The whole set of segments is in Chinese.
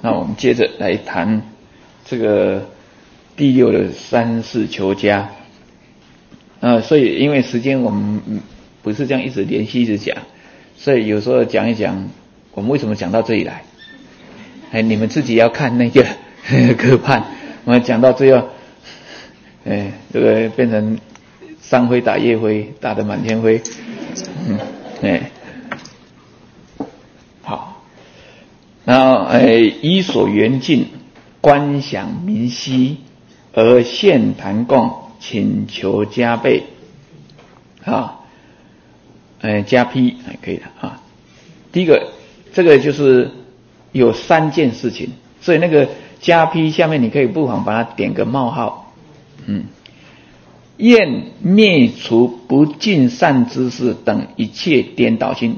那我们接着来谈这个第六的三世求家。所以因为时间我们不是这样一直连续一直讲，所以有时候讲一讲我们为什么讲到这里来，你们自己要看那个科判，我们讲到最后，这个变成山灰打夜灰，打得满天飞。好，然后以所缘境，观想明晰，而现谈供，请求加倍。加批还可以的啊。第一个，这个就是有三件事情，所以那个加批下面你可以不妨把它点个冒号。愿灭除不尽善知识等一切颠倒心。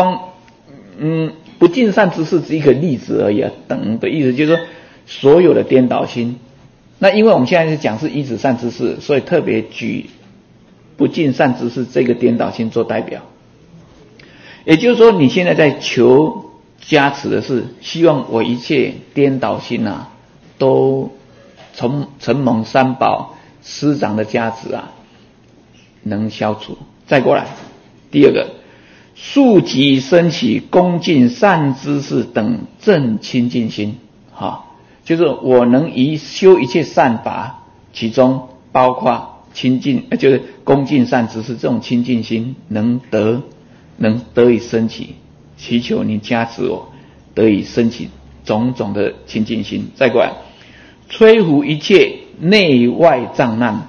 不尽善知识只是一个例子而已啊。等的意思就是说所有的颠倒心。那因为我们现在是讲是依止善知识，所以特别举不尽善知识这个颠倒心做代表。也就是说你现在在求加持的是希望我一切颠倒心都承蒙三宝师长的加持能消除。再过来第二个，速即升起恭敬善知识等正清净心。就是我能修一切善法，其中包括清净，就是恭敬善知识这种清净心能得以升起，祈求你加持我得以升起种种的清净心。再过来，摧伏一切内外障难。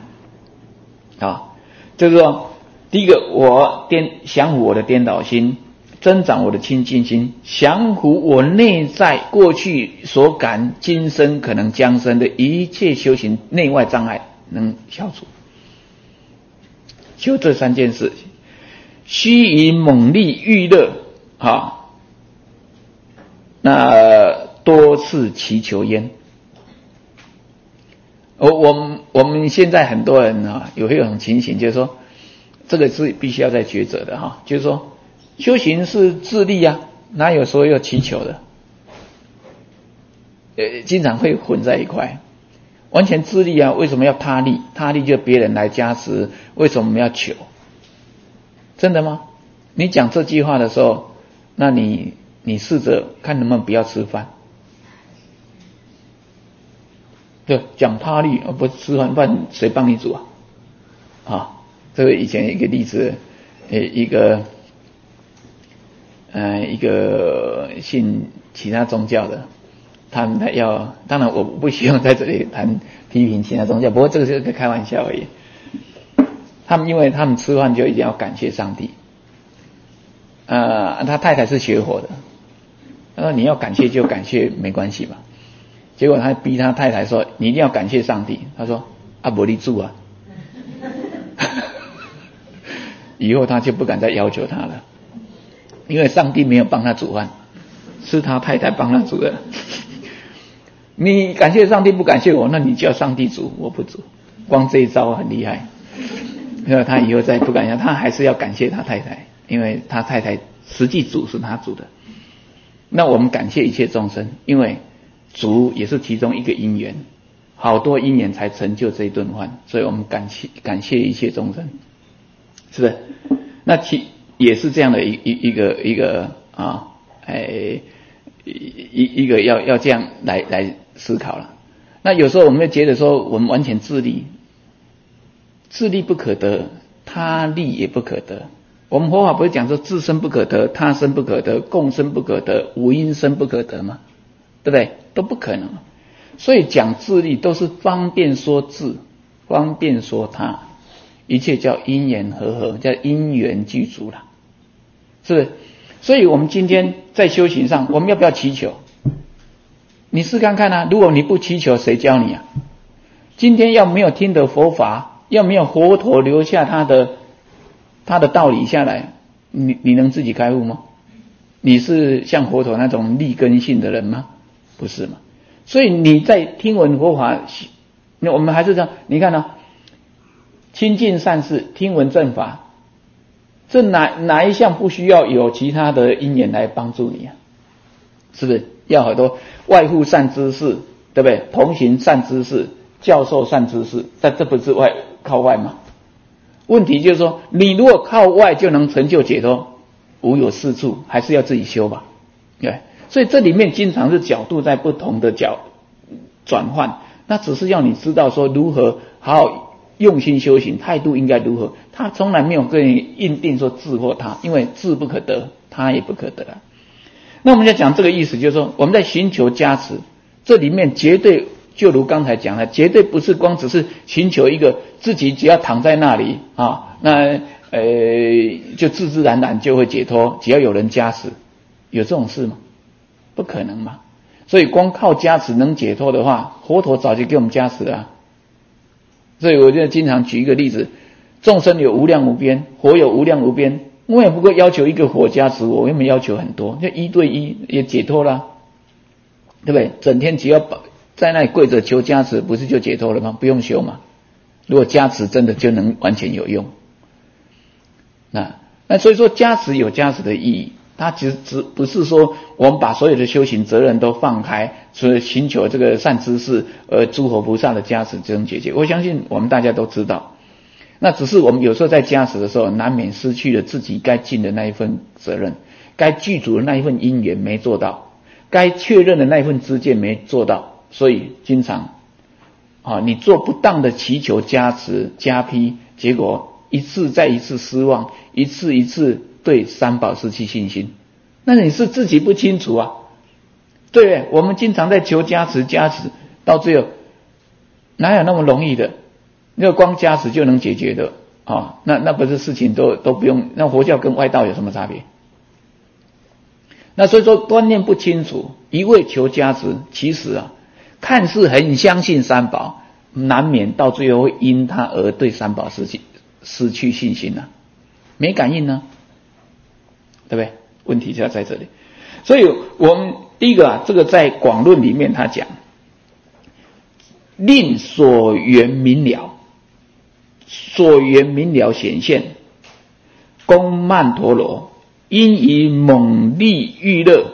就是说第一个，我降伏我的颠倒心，增长我的清净心，降伏我内在过去所感今生可能将生的一切修行内外障碍能消除。就这三件事，须以猛力欲乐那多次祈求焉。我们现在很多人有一种情形，就是说这个是必须要在抉择的就是说修行是自力哪有说要祈求的？经常会混在一块。完全自力为什么要他力？他力就别人来加持，为什么我们要求？真的吗？你讲这句话的时候，那你试着看能不能不要吃饭。对，讲他力不是吃饭谁帮你煮这个以前一个例子，一个信其他宗教的，他要，当然我不希望在这里谈批评其他宗教，不过这个是个开玩笑而已。因为他们吃饭就一定要感谢上帝。他太太是学佛的，他说你要感谢就感谢没关系嘛。结果他逼他太太说你一定要感谢上帝，他说没你煮以后他就不敢再要求他了，因为上帝没有帮他煮饭，是他太太帮他煮的。你感谢上帝不感谢我，那你叫上帝煮，我不煮。光这一招很厉害。他以后再不敢要，他还是要感谢他太太，因为他太太实际煮是他煮的。那我们感谢一切众生，因为煮也是其中一个因缘，好多因缘才成就这一顿饭，所以我们感谢一切众生，是不是？那也是这样的一个要这样来思考了。那有时候我们会觉得说我们完全自力不可得，他力也不可得。我们佛法不是讲说自身不可得，他身不可得，共生不可得，无因身不可得吗？对不对？都不可能。所以讲自力都是方便说自，方便说他，一切叫因缘和合，叫因缘具足了，是不是？所以我们今天在修行上，我们要不要祈求？你试看看如果你不祈求，谁教你今天要没有听得佛法，要没有佛陀留下他的道理下来，你能自己开悟吗？你是像佛陀那种立根性的人吗？不是嘛。所以你在听闻佛法，我们还是这样，你看亲近善事，听闻正法，这哪一项不需要有其他的因缘来帮助你是不是？ 要很多外护善知识，对不对？同行善知识，教授善知识，但这不是靠外吗？问题就是说，你如果靠外就能成就解脱，无有是处，还是要自己修吧。对，所以这里面经常是角度在不同的转换，那只是要你知道说如何好好用心修行，态度应该如何。他从来没有跟你硬定说智或他，因为智不可得，他也不可得啊。那我们在讲这个意思，就是说我们在寻求加持，这里面绝对就如刚才讲的，绝对不是光只是寻求一个自己只要躺在那里啊，那就自自然然就会解脱，只要有人加持，有这种事吗？不可能嘛。所以光靠加持能解脱的话，佛陀早就给我们加持了啊。所以我就经常举一个例子，众生有无量无边，佛有无量无边，我也不过要求一个佛加持我，又没要求很多，就一对一也解脱了，对不对？整天只要在那里跪着求加持，不是就解脱了吗？不用修嘛。如果加持真的就能完全有用，那所以说加持有加持的意义，它只不是说我们把所有的修行责任都放开，所以寻求这个善知识诸佛菩萨的加持就能解决。我相信我们大家都知道，那只是我们有时候在加持的时候，难免失去了自己该尽的那一份责任，该具足的那一份因缘没做到，该确认的那一份知见没做到，所以经常你做不当的祈求加持加披，结果一次再一次失望，一次一次对三宝失去信心，那你是自己不清楚啊，对不对？我们经常在求加持，到最后哪有那么容易的？那个光加持就能解决的那不是事情都不用。那佛教跟外道有什么差别？那所以说观念不清楚，一味求加持，其实看似很相信三宝，难免到最后会因他而对三宝失去信心没感应对不对？问题就要在这里。所以我们第一个这个在广论里面他讲，令所缘明了，所缘明了显现，供曼陀罗，因以猛力欲乐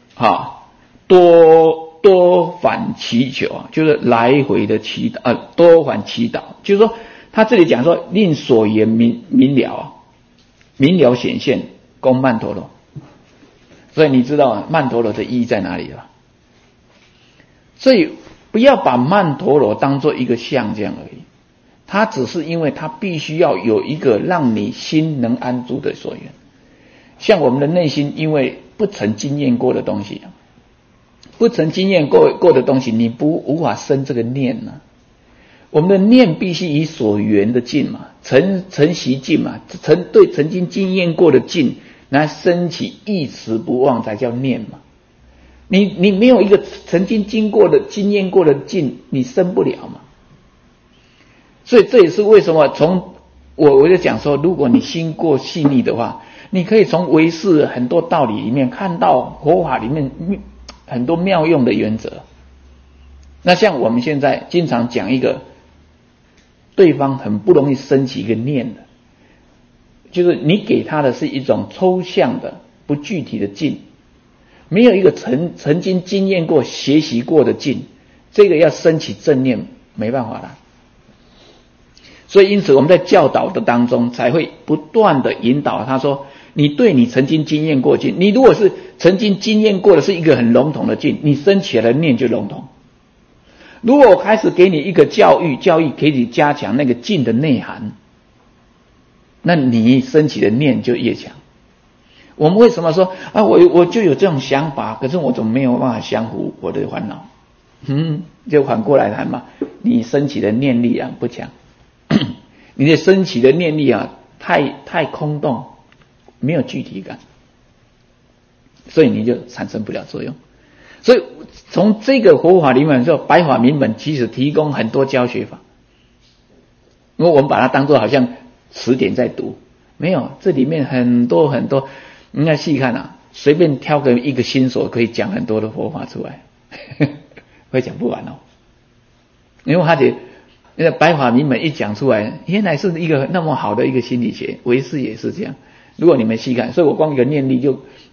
多反祈求就是来回的祈祷多反祈祷，就是说他这里讲说令所缘明了显现，供曼陀罗。所以你知道曼陀罗的意义在哪里了？所以不要把曼陀罗当作一个像这样而已，它只是因为它必须要有一个让你心能安住的所缘。像我们的内心因为不曾经验过的东西，不曾经验过的东西，你无法生这个念我们的念必须以所缘的境嘛，承习境嘛，对曾经经验过的境来升起一持不忘，才叫念嘛。你没有一个曾经经验过的境，你生不了嘛。所以这也是为什么我就讲说，如果你心过细腻的话，你可以从唯识很多道理里面看到佛法里面很多妙用的原则。那像我们现在经常讲一个对方很不容易升起一个念的，就是你给他的是一种抽象的不具体的境，没有一个曾经经验过学习过的境，这个要升起正念没办法啦。所以因此我们在教导的当中才会不断的引导他说，你对你曾经经验过境，你如果是曾经经验过的是一个很笼统的境，你升起来的念就笼统。如果我开始给你一个教育可以加强那个境的内涵，那你升起的念就越强。我们为什么说我就有这种想法，可是我怎么没有办法降服我的烦恼？就反过来谈嘛，你升起的念力不强，你的升起的念力太空洞，没有具体感，所以你就产生不了作用。所以从这个佛法里面说，白法明本其实提供很多教学法，因为我们把它当作好像词典在读，没有，这里面很多很多，你要细看随便挑个一个新手可以讲很多的佛法出来会讲不完因为他那白法明本一讲出来，原来是一个那么好的一个心理学，唯识也是这样。如果你们细看，所以我光一个念力就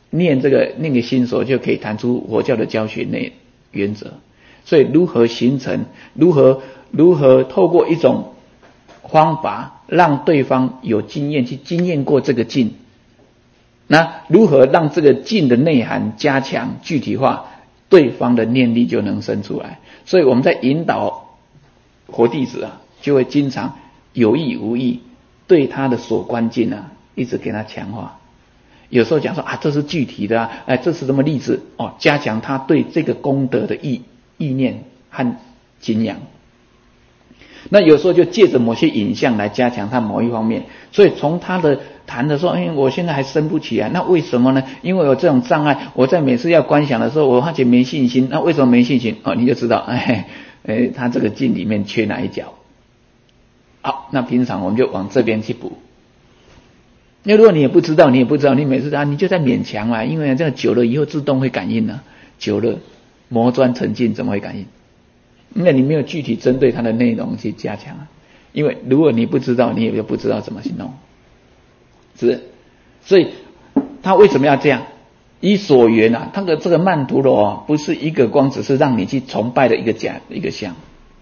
念个心所，就可以谈出佛教的教学原则。所以如何形成，如何透过一种方法让对方有经验，去经验过这个境，那如何让这个境的内涵加强具体化，对方的念力就能生出来。所以我们在引导佛弟子啊，就会经常有意无意对他的所观境啊，一直给他强化。有时候讲说啊，这是具体的啊，这是什么例子哦，加强他对这个功德的意念和敬仰。那有时候就借着某些影像来加强他某一方面。所以从他的谈的说，我现在还升不起来，那为什么呢？因为有这种障碍，我在每次要观想的时候，我发觉没信心。那为什么没信心？你就知道，他这个境里面缺哪一角。好，那平常我们就往这边去补。那如果你也不知道，你每次你就在勉强嘛，因为这样久了以后自动会感应了，久了磨砖成镜怎么会感应？因为你没有具体针对它的内容去加强啊。因为如果你不知道，你也就不知道怎么去弄，是不是？所以他为什么要这样？依所缘啊，他的这个曼陀罗不是一个光只是让你去崇拜的一个像，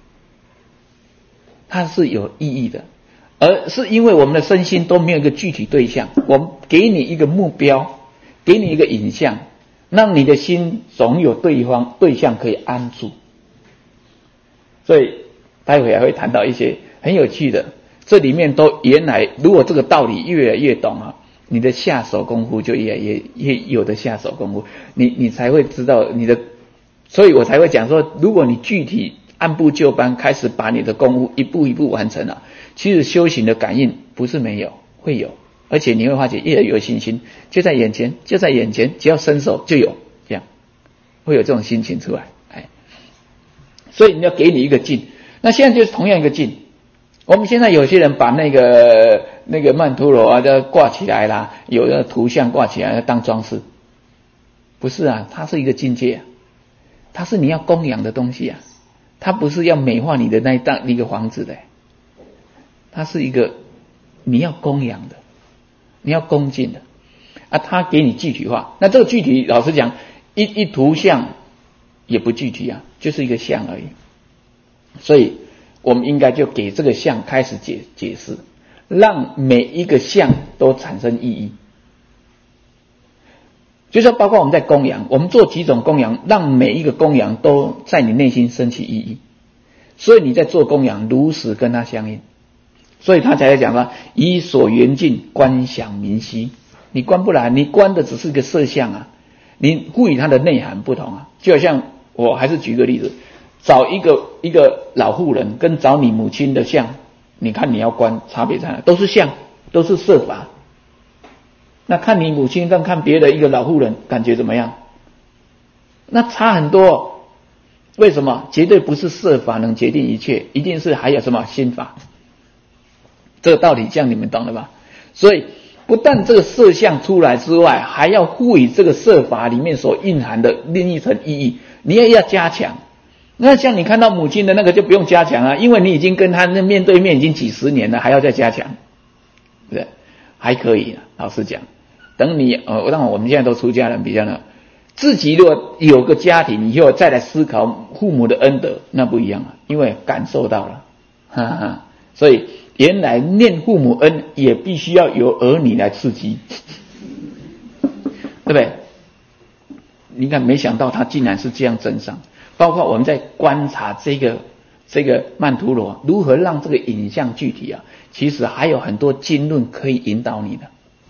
它是有意义的。而是因为我们的身心都没有一个具体对象，我们给你一个目标，给你一个影像，让你的心总有对象可以安住。所以待会还会谈到一些很有趣的，这里面都原来如果这个道理越来越懂啊，你的下手功夫就越来越有的下手功夫，你才会知道你的。所以我才会讲说，如果你具体按部就班开始把你的功夫一步一步完成了，其实修行的感应不是没有，会有，而且你会发觉越来越有信心，就在眼前，只要伸手就有，这样会有这种心情出来。所以你要给你一个境，那现在就是同样一个境。我们现在有些人把那个曼陀罗啊，就挂起来啦，有的图像挂起来当装饰，不是啊，它是一个境界啊，它是你要供养的东西啊，它不是要美化你的一个房子的，它是一个你要供养的，你要恭敬的啊，它给你具体化。那这个具体，老实讲，一图像也不具体啊，就是一个像而已。所以我们应该就给这个像开始解释，让每一个像都产生意义。就是说包括我们在供养，我们做几种供养，让每一个供养都在你内心升起意义。所以你在做供养，如实跟它相应。所以他才会讲到以所缘境观想明晰。你观不来，你观的只是一个色相啊，你赋予它的内涵不同啊。就好像我还是举个例子，找一个老妇人跟找你母亲的像，你看你要观差别在哪？都是像，都是色法。那看你母亲跟看别的一个老妇人感觉怎么样？那差很多。为什么？绝对不是色法能决定一切，一定是还有什么心法。这个道理这样你们懂了吧？所以不但这个色相出来之外，还要赋予这个色法里面所蕴含的另一层意义，你也要加强。那像你看到母亲的那个就不用加强啊，因为你已经跟她面对面已经几十年了，还要再加强，对不对？还可以啊，老实讲。等你让我们现在都出家人比较呢，自己如果有个家庭以后再来思考父母的恩德，那不一样了，因为感受到了，哈哈。所以原来念父母恩也必须要由儿女来刺激，对不对？你看，没想到他竟然是这样真上。包括我们在观察这个曼陀罗如何让这个影像具体啊，其实还有很多经论可以引导你的。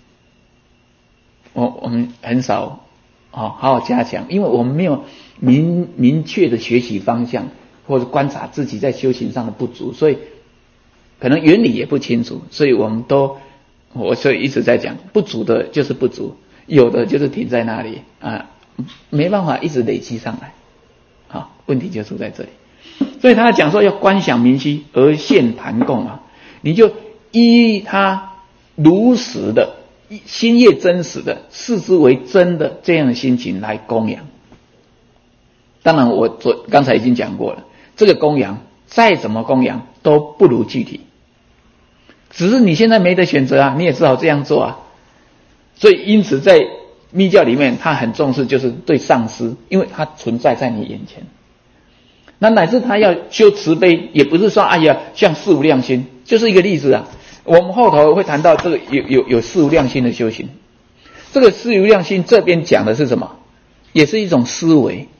我们很少好好加强，因为我们没有明确的学习方向，或者观察自己在修行上的不足，所以可能原理也不清楚，所以我所以一直在讲，不足的就是不足，有的就是停在那里啊，没办法一直累积上来，好，问题就出在这里。所以他讲说要观想明晰而现谈供啊，你就依他如实的心业真实的视之为真的这样的心情来供养。当然我刚才已经讲过了，这个供养再怎么供养都不如具体，只是你现在没得选择啊，你也只好这样做啊。所以因此在密教里面他很重视就是对上师，因为他存在在你眼前。那乃至他要修慈悲，也不是说哎呀像四无量心，就是一个例子啊。我们后头会谈到这个有四无量心的修行。这个四无量心这边讲的是什么？也是一种思维。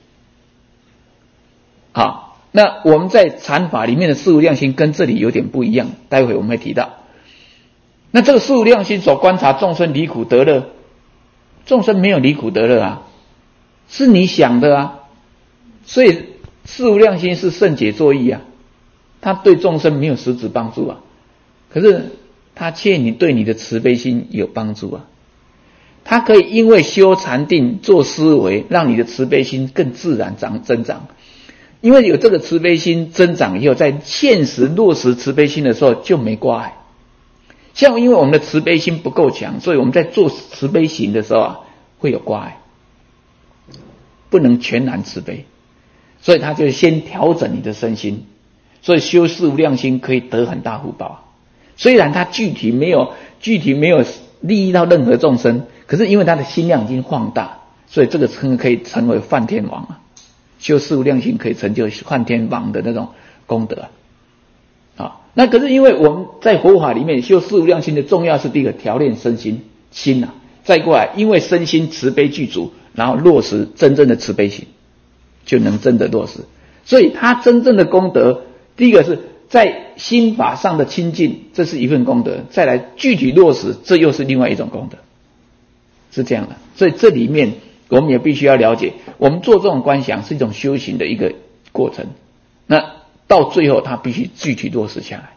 好，那我们在禅法里面的四无量心跟这里有点不一样，待会我们会提到。那这个四无量心所观察众生离苦得乐，众生没有离苦得乐啊，是你想的啊。所以四无量心是圣解作意啊，他对众生没有实质帮助啊，可是他却对你的慈悲心有帮助啊。他可以因为修禅定做思维，让你的慈悲心更自然增长。因为有这个慈悲心增长以后，在现实落实慈悲心的时候就没挂碍。像因为我们的慈悲心不够强，所以我们在做慈悲行的时候啊，会有挂碍，不能全然慈悲。所以他就先调整你的身心，所以修四无量心可以得很大福报。虽然他具体没有利益到任何众生，可是因为他的心量已经放大，所以这个可以成为梵天王啊。修四无量心可以成就梵天王的那种功德啊。那可是因为我们在佛法里面修四无量心的重要是第一个调练身心啊，再过来因为身心慈悲具足，然后落实真正的慈悲心，就能真的落实。所以他真正的功德，第一个是在心法上的亲近，这是一份功德，再来具体落实，这又是另外一种功德，是这样的。所以这里面我们也必须要了解，我们做这种观想是一种修行的一个过程，那到最后它必须具体落实下来。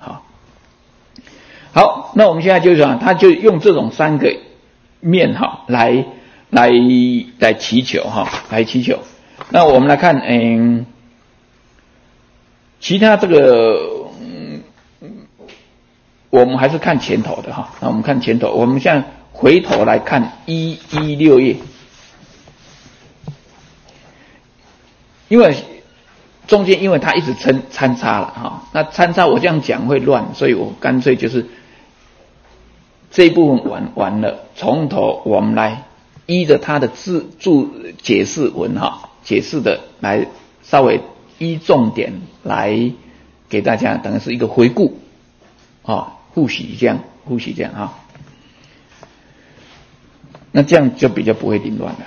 好，那我们现在就讲，他就用这种三个面来祈求来祈求。那我们来看其他这个我们还是看前头的那我们看前头，我们现在回头来看116页。因为中间因为它一直参差了那参差我这样讲会乱，所以我干脆就是这一部分完了，从头我们来依着它的注解释文解释的来稍微依重点来给大家，等于是一个回顾复习这样那这样就比较不会凌乱了。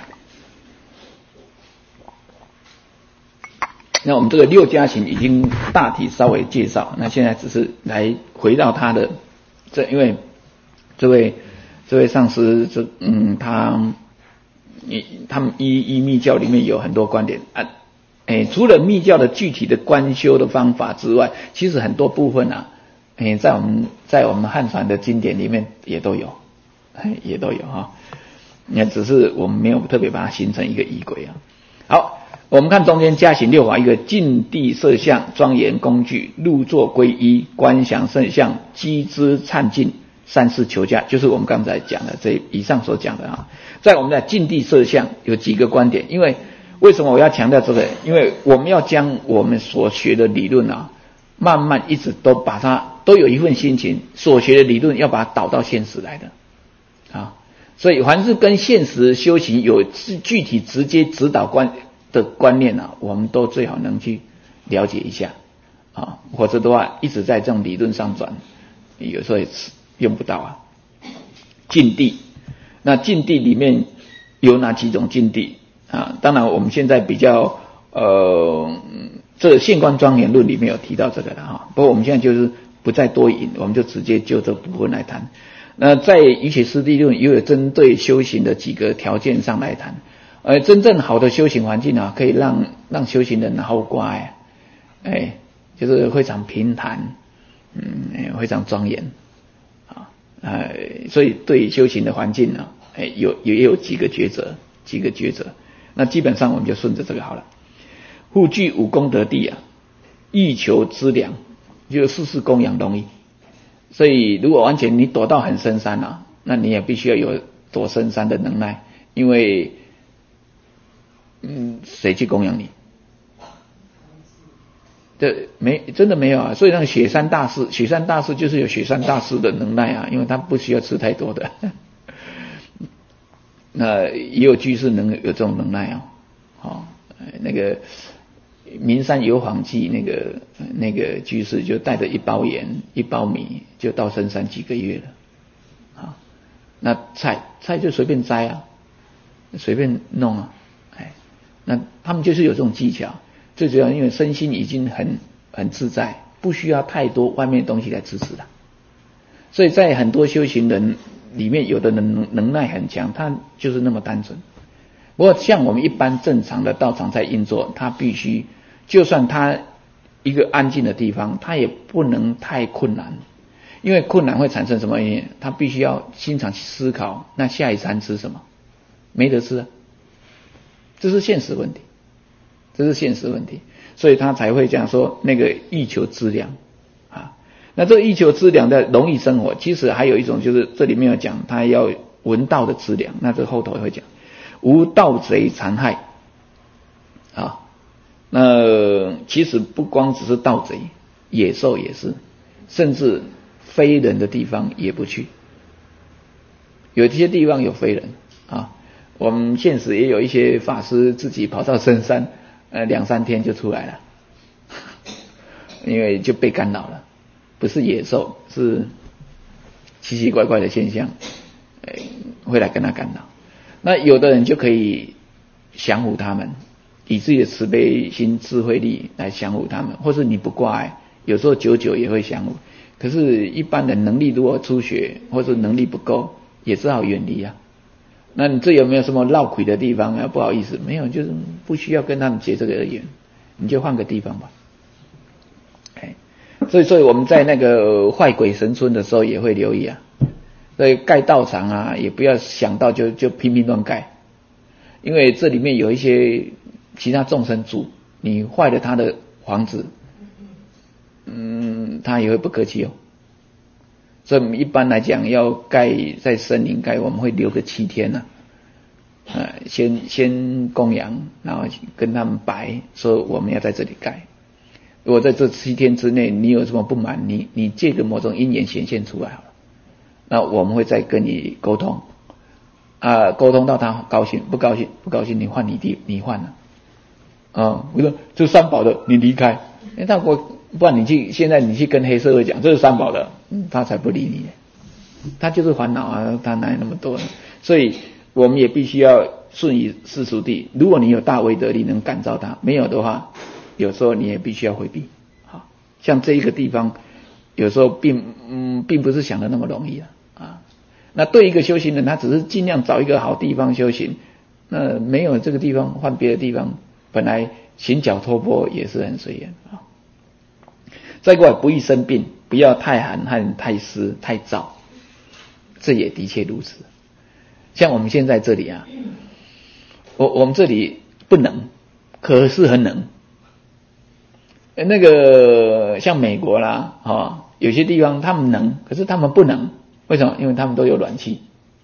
那我们这个六加行已经大体稍微介绍，那现在只是来回到他的因为这位上师他们依密教里面有很多观点除了密教的具体的观修的方法之外，其实很多部分在我们汉传的经典里面也都有那只是我们没有特别把它形成一个仪轨好。我们看中间加行六法，一个净地摄像、庄严工具、入座皈依、观想圣像、积资忏敬、三世求家，就是我们刚才讲的这以上所讲的在我们的净地摄像有几个观点，因为为什么我要强调这个？因为我们要将我们所学的理论慢慢一直都把它都有一份心情，所学的理论要把它导到现实来的所以凡是跟现实修行有具体直接指导的观念我们都最好能去了解一下否则的话一直在这种理论上转，有时候也用不到净地，那净地里面有哪几种净地当然我们现在比较这个现观庄严论里面有提到这个的不过我们现在就是不再多引，我们就直接就这部分来谈。那在瑜伽师地论也有针对修行的几个条件上来谈，真正好的修行环境可以让修行人好乖就是非常平坦非常庄严所以对修行的环境也有几个抉择，那基本上我们就顺着这个好了。护具五功德地欲求资粮，就事事供养容易。所以如果完全你躲到很深山那你也必须要有躲深山的能耐，因为谁去供养你？真的没有所以那个雪山大士就是有雪山大士的能耐因为他不需要吃太多的那也有居士有这种能耐那个名山有访记那个居士就带着1包盐1包米就到深山几个月了那菜就随便摘随便弄那他们就是有这种技巧，最主要因为身心已经很自在，不需要太多外面的东西来支持了。所以在很多修行人里面，有的人能耐很强，他就是那么单纯。不过像我们一般正常的道场在运作，他必须就算他一个安静的地方，他也不能太困难，因为困难会产生什么原因？他必须要经常去思考，那下一餐吃什么？没得吃这是现实问题，所以他才会这样说，那个欲求资粮那这个欲求资粮的容易生活，其实还有一种就是这里面有讲，他要闻道的资粮，那这后头也会讲，无盗贼残害那其实不光只是盗贼，野兽也是，甚至非人的地方也不去，有些地方有非人我们现实也有一些法师自己跑到深山2-3天就出来了因为就被干扰了，不是野兽，是奇奇怪怪的现象会来跟他干扰。那有的人就可以降服他们，以自己的慈悲心智慧力来降服他们，或是你不挂碍，有时候久久也会降服。可是一般人能力如果初学或是能力不够，也只好远离那你这有没有什么闹鬼的地方不好意思，没有，就是不需要跟他们结这个缘，你就换个地方吧所以我们在那个坏鬼神村的时候也会留意所以盖道场也不要想到就拼命乱盖，因为这里面有一些其他众生住，你坏了他的房子他也会不客气所以我们一般来讲要盖在森林盖，我们会留个7天先供养，然后跟他们白说我们要在这里盖。如果在这7天之内你有什么不满，你借个某种因缘显现出来好了，那我们会再跟你沟通沟通到他高兴，不高兴你换你换了我说这是三宝的你离开不然现在你去跟黑社会讲这是三宝的他才不理你他就是烦恼他哪有那么多所以我们也必须要顺以世俗谛，如果你有大威德力能感召他，没有的话有时候你也必须要回避像这一个地方有时候并不是想的那么容易那对一个修行人，他只是尽量找一个好地方修行，那没有这个地方换别的地方，本来行脚托钵也是很随缘再过来不易生病，不要太寒和太湿太燥，这也的确如此。像我们现在这里我们这里不冷，可是很冷那个像美国啦有些地方他们冷，可是他们不冷，为什么？因为他们都有暖气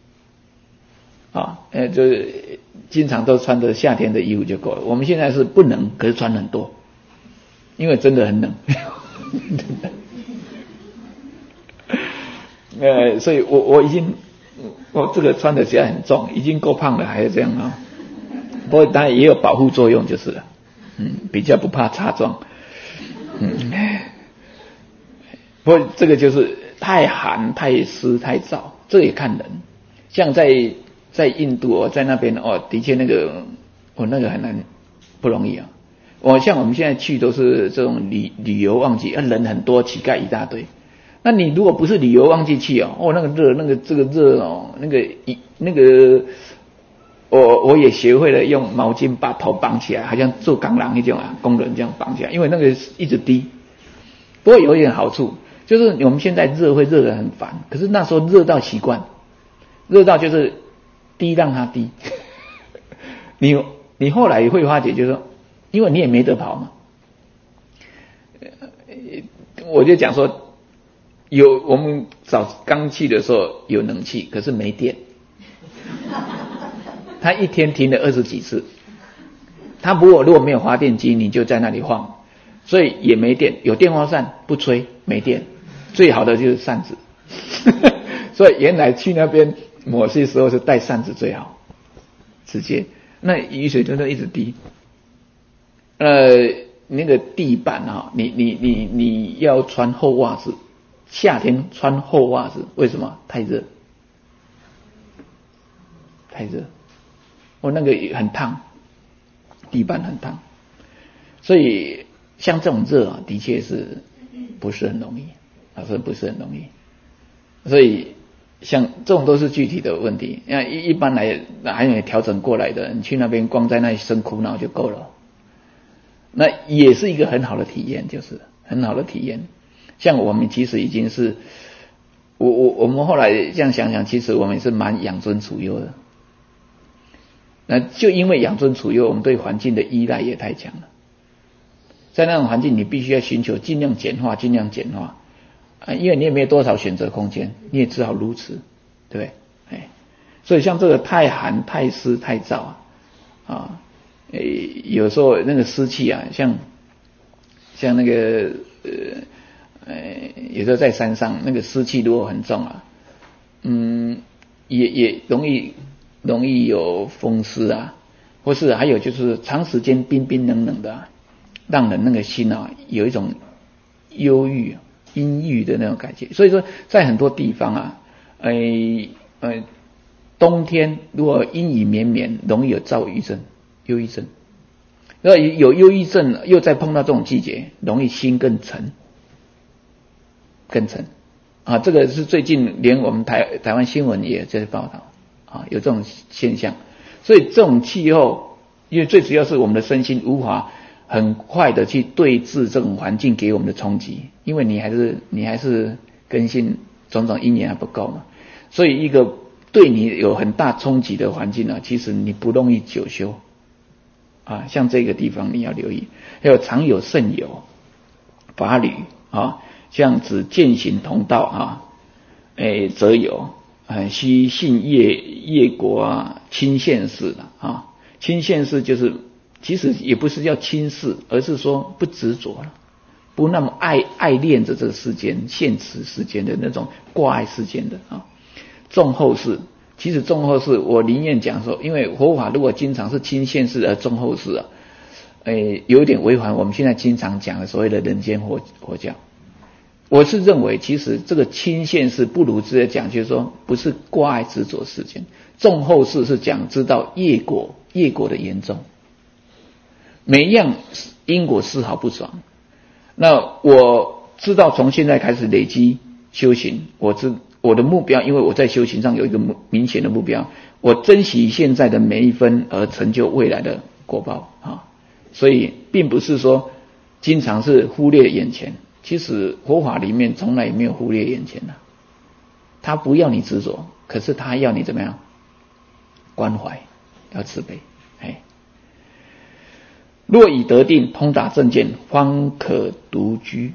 就是经常都穿着夏天的衣服就够了。我们现在是不冷，可是穿很多，因为真的很冷所以我已经我这个穿的实在很重，已经够胖了还是这样不过当然也有保护作用就是了比较不怕擦撞不过这个就是太寒太湿太燥，这也看人。像在印度在那边的确那个那个很难不容易像我们现在去都是这种旅游旺季人很多，乞丐一大堆。那你如果不是旅游旺季去那个热这个热那个我也学会了用毛巾把头绑起来，好像做钢狼那种工人这样绑起来，因为那个一直滴。不过有一点好处，就是我们现在热会热得很烦，可是那时候热到习惯，热到就是滴让它滴你后来也会发觉，就是说因为你也没得跑嘛我就讲说我们刚去的时候有冷气，可是没电他一天停了20几次，他如果没有发电机，你就在那里晃，所以也没电。有电风扇不吹，没电，最好的就是扇子所以原来去那边某些时候是带扇子最好直接，那雨水就一直滴。那个地板啊，你要穿厚袜子，夏天穿厚袜子，为什么？太热，太热，那个很烫，地板很烫，所以像这种热啊，的确是不是很容易，是不是很容易？所以像这种都是具体的问题。那一般来还没调整过来的，你去那边光在那里生苦恼就够了。那也是一个很好的体验，就是很好的体验。像我们其实已经是，我们后来这样想想，其实我们是蛮养尊处优的。那就因为养尊处优，我们对环境的依赖也太强了。在那种环境，你必须要寻求尽量简化，尽量简化因为你也没有多少选择空间，你也只好如此，对不对？所以像这个太寒、太湿、太燥有时候那个湿气啊，像那个有时候在山上那个湿气如果很重也容易有风湿或是还有就是长时间冰冰冷冷的让人那个心有一种忧郁、阴郁的那种感觉。所以说，在很多地方冬天如果阴雨绵绵，容易有躁郁症、忧郁症。有忧郁症，又再碰到这种季节，容易心更沉。这个是最近连我们台湾新闻也在报道有这种现象。所以这种气候，因为最主要是我们的身心无法很快的去对治这种环境给我们的冲击，因为你还是更新种种因缘还不够嘛。所以一个对你有很大冲击的环境其实你不容易久修像这个地方你要留意。还有常有甚有法侣像指践行同道则有须信业国亲现世亲现世就是其实也不是叫轻视，而是说不执着了，不那么爱恋着这个世间现实世间的那种挂碍世间的重后世。其实重后世我宁愿讲说，因为佛法如果经常是亲现世而重后世有点违反我们现在经常讲的所谓的人间佛教。我是认为其实这个亲现世不如直接讲，就是说不是挂碍执着世间，重后世是讲知道业果的严重，每一样因果丝毫不爽。那我知道从现在开始累积修行，我的目标，因为我在修行上有一个明显的目标，我珍惜现在的每一分而成就未来的果报所以并不是说经常是忽略眼前。其实佛法里面从来也没有忽略眼前他不要你执着，可是他要你怎么样？关怀，要慈悲。若已得定，通达正见，方可独居。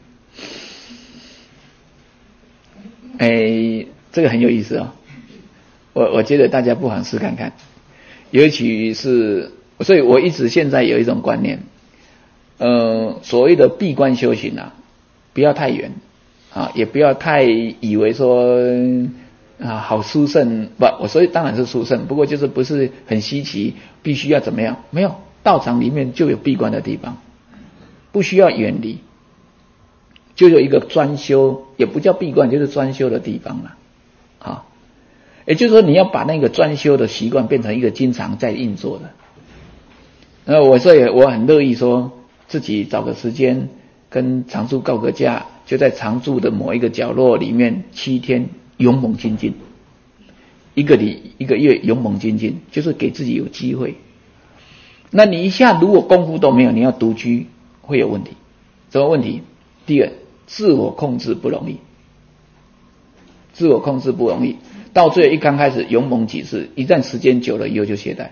这个很有意思我觉得大家不妨试看看，尤其是，所以我一直现在有一种观念，所谓的闭关修行不要太远也不要太以为说好殊胜，我所以当然是殊胜，不过就是不是很稀奇，必须要怎么样？没有，道场里面就有闭关的地方，不需要远离，就有一个专修，也不叫闭关，就是专修的地方也就是说你要把那个专修的习惯变成一个经常在运作的。所以我很乐意说自己找个时间跟常住告个假，就在常住的某一个角落里面7天勇猛精进，一个月勇猛精进，就是给自己有机会。那你一下如果功夫都没有，你要独居会有问题。什么问题？第一个，自我控制不容易，到最后一刚开始勇猛几次，一旦时间久了以后就懈怠，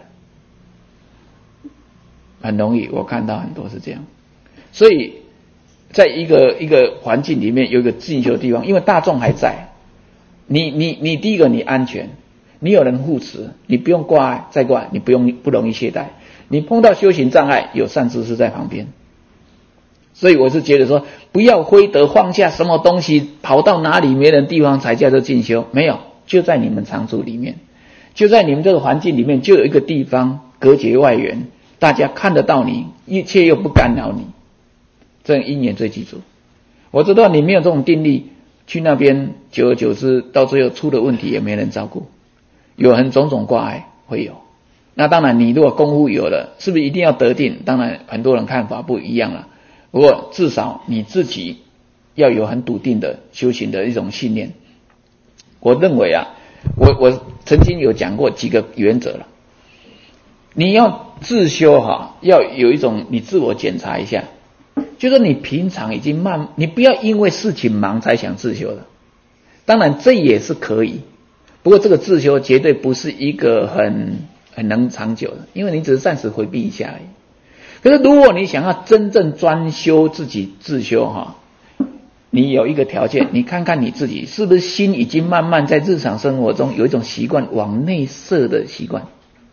很容易，我看到很多是这样。所以在一个环境里面有一个进修的地方，因为大众还在，你第一个你安全，你有人护持，你不用挂碍，再挂碍你不容易懈怠，你碰到修行障碍有善知识在旁边。所以我是觉得说，不要挥得放下什么东西，跑到哪里没人地方才叫做进修，没有，就在你们常住里面。 就在你们这个环境里面，就有一个地方隔绝外缘，大家看得到你，一切又不干扰你，这样因缘最记住。我知道你没有这种定力，去那边久而久之，到最后出了问题也没人照顾，有很种种挂碍会有。那当然，你如果功夫有了，是不是一定要得定？当然，很多人看法不一样了。不过至少你自己要有很笃定的修行的一种信念。我认为啊，我曾经有讲过几个原则了。你要自修要有一种你自我检查一下，就是你平常已经你不要因为事情忙才想自修的。当然这也是可以，不过这个自修绝对不是一个很能长久的，因为你只是暂时回避一下而已。可是如果你想要真正专修自己自修你有一个条件，你看看你自己是不是心已经慢慢在日常生活中有一种习惯往内摄的习惯。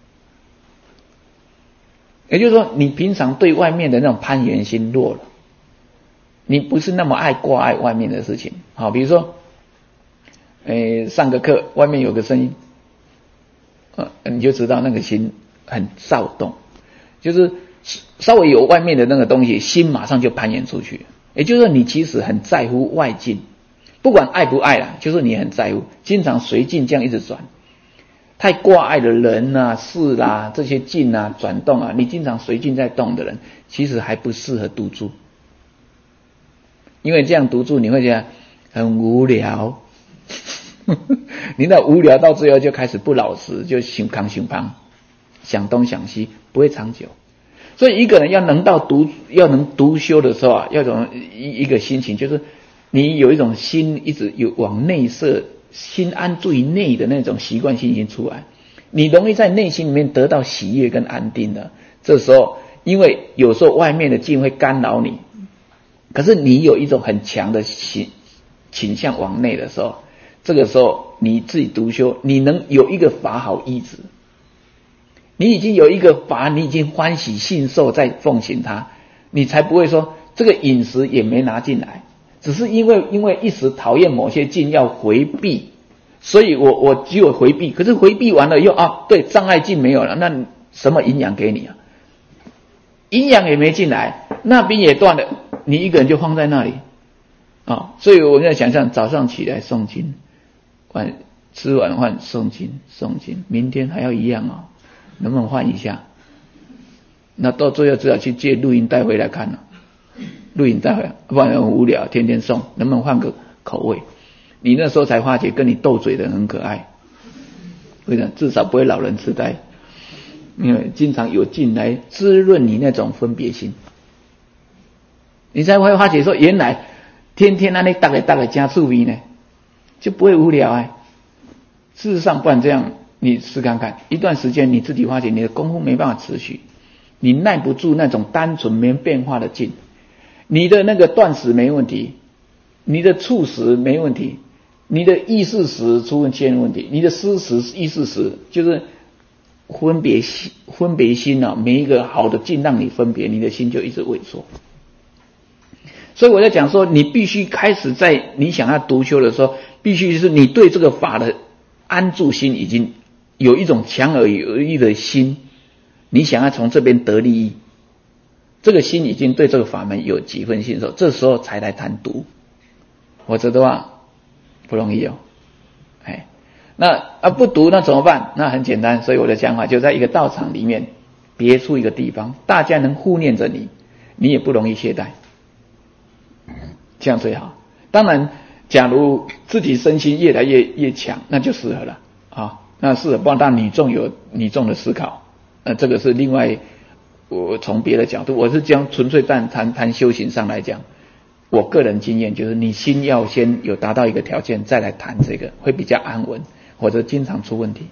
也就是说，你平常对外面的那种攀缘心弱了，你不是那么爱挂碍外面的事情。好，比如说上个课外面有个声音，你就知道那个心很躁动，就是稍微有外面的那个东西，心马上就攀援出去。也就是说，你其实很在乎外境，不管爱不爱啦，就是你很在乎，经常随境这样一直转。太挂碍的人啊、事啊、这些境啊、转动啊，你经常随境在动的人，其实还不适合独住，因为这样独住你会觉得很无聊。你那无聊到最后就开始不老实，就想康想胖，想东想西，不会长久。所以一个人要能独修的时候要有一个心情，就是你有一种心一直有往内摄，心安住于内的那种习惯性已经出来，你容易在内心里面得到喜悦跟安定的。这时候因为有时候外面的境会干扰你，可是你有一种很强的倾向往内的时候，这个时候你自己独修，你能有一个法好依止，你已经有一个法，你已经欢喜信受在奉行它，你才不会说这个饮食也没拿进来，只是因为一时讨厌某些境要回避，所以我只有回避，可是回避完了又对，障碍境没有了，那什么营养给你啊？营养也没进来，那边也断了，你一个人就放在那里所以我在想象早上起来诵经，吃完饭诵经，明天还要一样能不能换一下？那到最后只好去借录音带回来看了，录影带回来，不然很无聊，天天诵，能不能换个口味？你那时候才发觉跟你斗嘴的人很可爱，为什么？至少不会老人痴呆，因为经常有境来滋润你那种分别心，你才会发觉说，原来天天那里大概加趣味呢，就不会无聊事实上，不然这样。你试看看，一段时间你自己发现你的功夫没办法持续，你耐不住那种单纯没变化的境，你的那个断食没问题，你的触食没问题，你的意识食出现问题，你的思食意识食就是分别心每一个好的境让你分别，你的心就一直萎缩。所以我在讲说，你必须开始在你想要独修的时候，必须是你对这个法的安住心已经有一种强而有力的心，你想要从这边得利益，这个心已经对这个法门有几分信受，这时候才来谈读，否则的话不容易那不读那怎么办？那很简单，所以我的讲法就在一个道场里面别出一个地方，大家能护念着你，你也不容易懈怠，这样最好。当然假如自己身心越来越强，那就适合了那适合，不然让女众有女众的思考，这个是另外我从别的角度，我是将纯粹谈修行上来讲，我个人经验就是你心要先有达到一个条件，再来谈这个会比较安稳，或者经常出问题。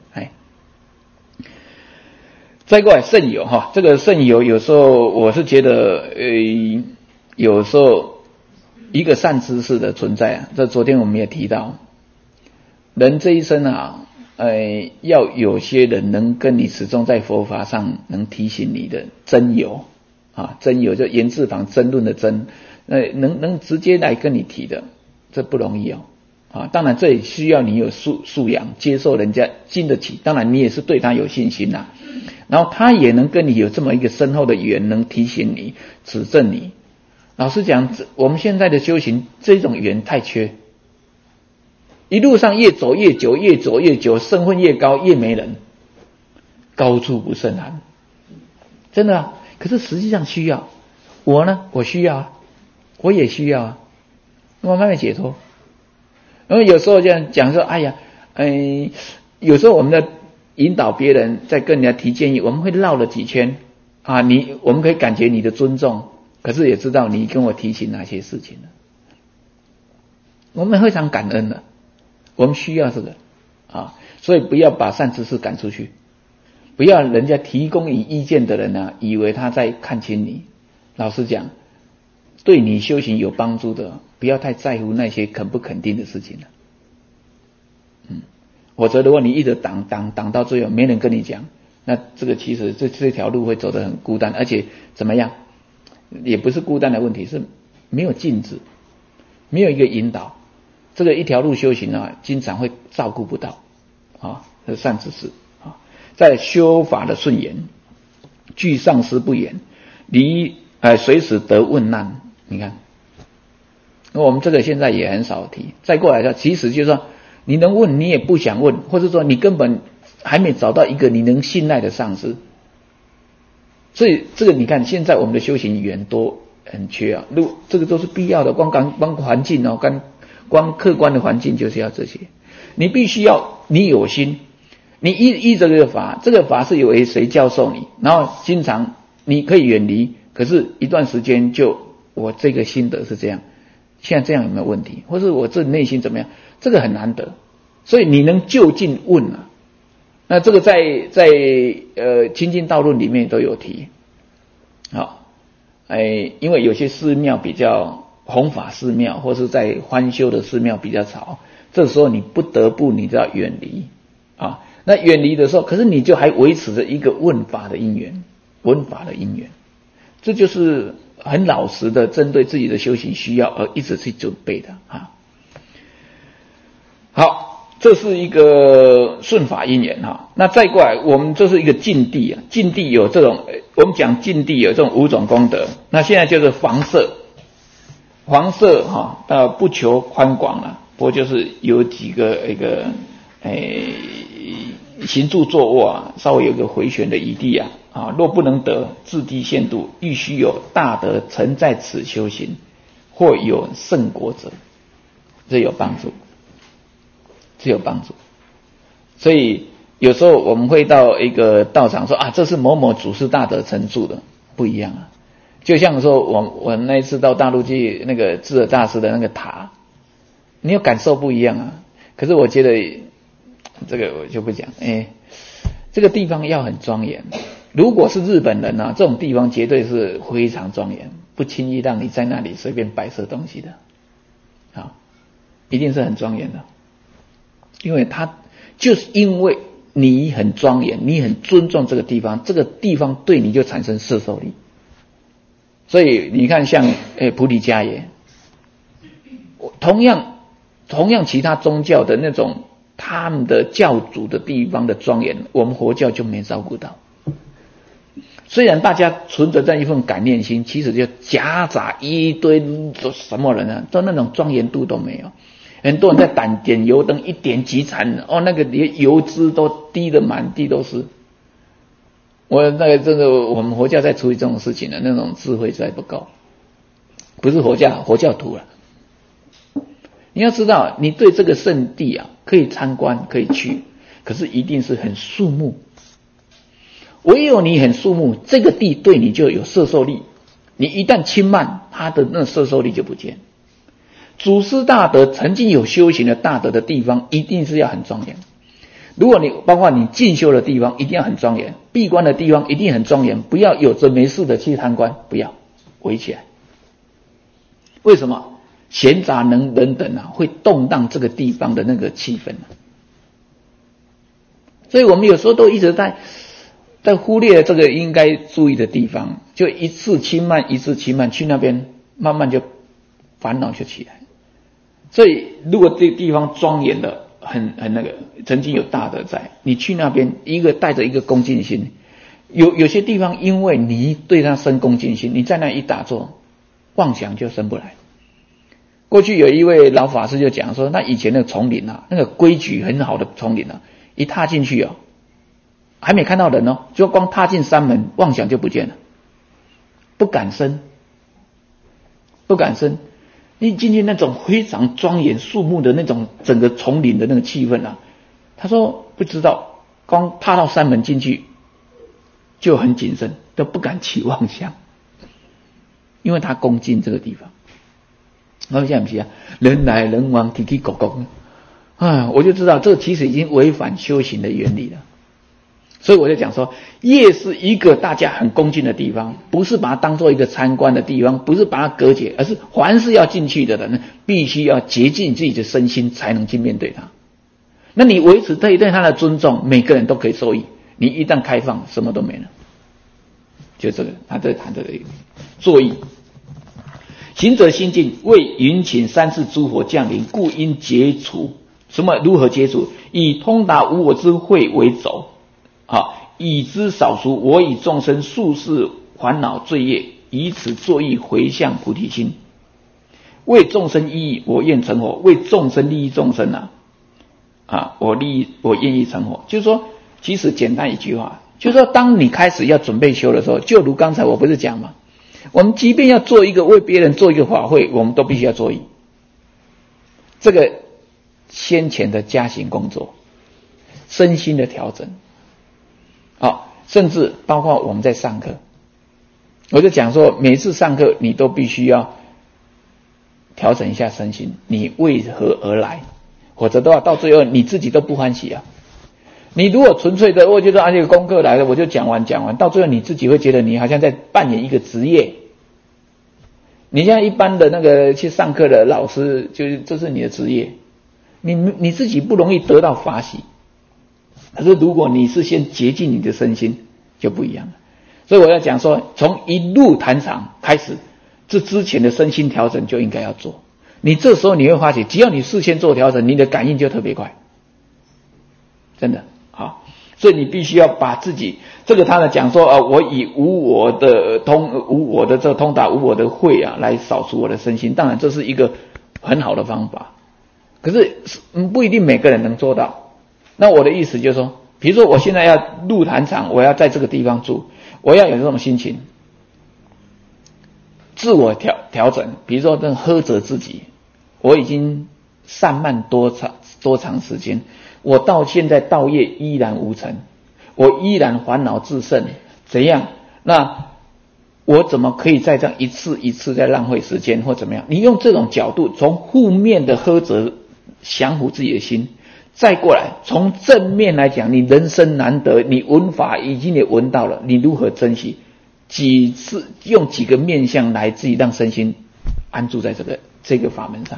再过来圣友这个圣友有时候我是觉得有时候一个善知识的存在这昨天我们也提到，人这一生要有些人能跟你始终在佛法上能提醒你的真友真友就言字旁争论的争，能直接来跟你提的，这不容易啊，当然这也需要你有素养，接受人家经得起，当然你也是对他有信心啦，然后他也能跟你有这么一个深厚的语言，能提醒你、指正你。老实讲，我们现在的修行这种语言太缺，一路上越走越久，越走越久，身份越高越没人，高处不胜寒，真的啊。可是实际上需要我呢，我需要啊，我也需要啊，慢慢的解脱。然后有时候这样讲说，哎呀，有时候我们在引导别人，在跟人家提建议，我们会绕了几圈啊，我们可以感觉你的尊重，可是也知道你跟我提醒哪些事情了，我们非常感恩的，我们需要这个啊，所以不要把善知识赶出去，不要人家提供你意见的人啊，以为他在看轻你。老实讲，对你修行有帮助的，不要太在乎那些肯不肯定的事情了。否则如果你一直挡到最后没人跟你讲，那这个其实这条路会走得很孤单，而且怎么样，也不是孤单的问题，是没有镜子，没有一个引导，这个一条路修行啊，经常会照顾不到啊，这善知识啊，在修法的顺言，据上师不言，随时得问难。你看，我们这个现在也很少提。再过来的，其实就是说，你能问，你也不想问，或者说你根本还没找到一个你能信赖的上师。所以这个你看，现在我们的修行员都很缺啊，这个都是必要的。光环境哦，光客观的环境就是要这些。你必须要你有心，你依这个法，这个法是由谁教授你，然后经常你可以远离，可是一段时间就我这个心得是这样，现在这样有没有问题？或是我这内心怎么样？这个很难得，所以你能就近问啊。那这个在清净道论里面都有提，好，因为有些寺庙比较弘法寺庙，或是在欢修的寺庙比较吵，这时候你不得不你就要远离啊。那远离的时候，可是你就还维持着一个问法的因缘，闻法的因缘，这就是很老实的针对自己的修行需要而一直去准备的啊。好，这是一个顺法因缘哈。那再过来，我们这是一个净地啊，净地有这种，我们讲净地有这种5种功德。那现在就是房舍哈，不求宽广了，不过就是有几个行住坐卧啊，稍微有一个回旋的余地啊，若不能得至低限度，必须有大德曾在此修行，或有圣果者，这有帮助。所以有时候我们会到一个道场说啊，这是某某祖师大德曾住的，不一样啊。就像说我那一次到大陆去那个智尔大师的那个塔，你有感受不一样啊。可是我觉得这个我就不讲，这个地方要很庄严。如果是日本人啊，这种地方绝对是非常庄严，不轻易让你在那里随便摆设东西的，啊，一定是很庄严的。因为他就是因为你很庄严，你很尊重这个地方，这个地方对你就产生摄受力。所以你看像菩提伽耶，同样其他宗教的那种他们的教主的地方的庄严，我们佛教就没照顾到。虽然大家存着这一份感念心，其实就夹杂一堆什么人啊，都那种庄严度都没有。很多人在点油灯，一点即残哦，那个连油脂都滴得满地都是。我那个真的，我们佛教在处理这种事情的那种智慧实在不够，不是佛教徒了。你要知道，你对这个圣地啊，可以参观，可以去，可是一定是很肃穆。唯有你很肃穆，这个地对你就有摄受力。你一旦轻慢，它的那摄受力就不见。祖师大德曾经有修行的大德的地方，一定是要很庄严。如果你包括你进修的地方，一定要很庄严；闭关的地方一定很庄严，不要有着没事的去参观，不要围起来。为什么？闲杂人等啊，会动荡这个地方的那个气氛。所以我们有时候都一直在忽略这个应该注意的地方，就一次轻慢，去那边慢慢就烦恼就起来。 所以如果这个地方庄严的很那个，曾经有大德在，你去那边一个带着一个恭敬心，有些地方因为你对他生恭敬心，你在那一打坐，妄想就生不来。过去有一位老法师就讲说，那以前的丛林啊，那个规矩很好的丛林啊，一踏进去哦，还没看到人哦，就光踏进山门，妄想就不见了，不敢生。你进去那种非常庄严肃穆的那种整个丛林的那个气氛啊，他说不知道，刚踏到山门进去就很谨慎，都不敢起妄想，因为他恭敬这个地方。我想不是啊，人来人往，起起拱拱啊，我就知道这其实已经违反修行的原理了。所以我就讲说，业是一个大家很恭敬的地方，不是把它当做一个参观的地方，不是把它隔绝，而是凡是要进去的人，必须要洁净自己的身心，才能去面对它。那你维持对他的尊重，每个人都可以受益。你一旦开放，什么都没了。就这个，他在谈这个作意。行者心境为云请三世诸佛降临，故应解除。什么？如何解除？以通达无我之慧为轴。以知少熟，我以众生数世烦恼罪业，以此作意回向菩提心，为众生利益，我愿成佛；为众生利益众生我愿意成佛。就是说，其实简单一句话，就是说，当你开始要准备修的时候，就如刚才我不是讲吗？我们即便要做一个为别人做一个法会，我们都必须要作意。这个先前的加行工作，身心的调整。甚至包括我们在上课，我就讲说，每次上课你都必须要调整一下身心，你为何而来？否则的话，到最后你自己都不欢喜啊。你如果纯粹的，我觉得这个功课来了，我就讲完，到最后你自己会觉得你好像在扮演一个职业。你像一般的那个去上课的老师，就是这是你的职业，你自己不容易得到法喜。可是如果你是先洁净你的身心，就不一样了。所以我要讲说，从一路谈场开始，这之前的身心调整就应该要做。你这时候你会发觉，只要你事先做调整，你的感应就特别快，真的好。所以你必须要把自己这个他呢讲说我以无我的这个通达无我的慧来扫除我的身心。当然这是一个很好的方法，可是不一定每个人能做到。那我的意思就是说，比如说我现在要入坛场，我要在这个地方住，我要有这种心情，自我调整。比如说呵责自己，我已经散漫多长时间，我到现在道业依然无成，我依然烦恼自胜，怎样？那我怎么可以再这样一次一次在浪费时间或怎么样？你用这种角度，从负面的呵责降服自己的心。再过来，从正面来讲，你人生难得，你闻法已经也闻到了，你如何珍惜？用几个面向来自己让身心安住在这个法门上。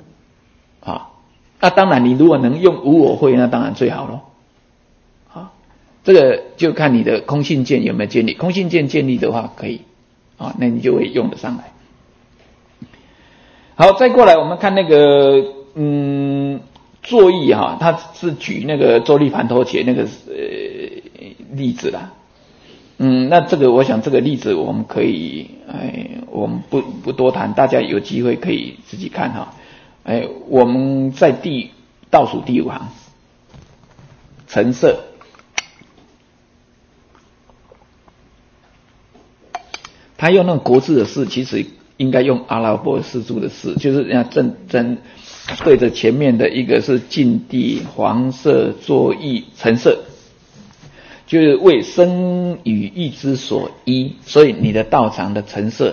那当然，你如果能用无我慧，那当然最好咯。这个就看你的空性见有没有建立。空性见建立的话，可以那你就会用得上来。好，再过来我们看那个作意他是举那个周利盘陀伽那个例子啦。那这个我想这个例子我们可以我们不多谈，大家有机会可以自己看我们在倒数第5行，陈设，他用那种国字的字，其实应该用阿拉伯四柱的字，就是人家正对着前面的一个是净地、黄色、作意、陈设，就是为身语意之所依，所以你的道场的陈设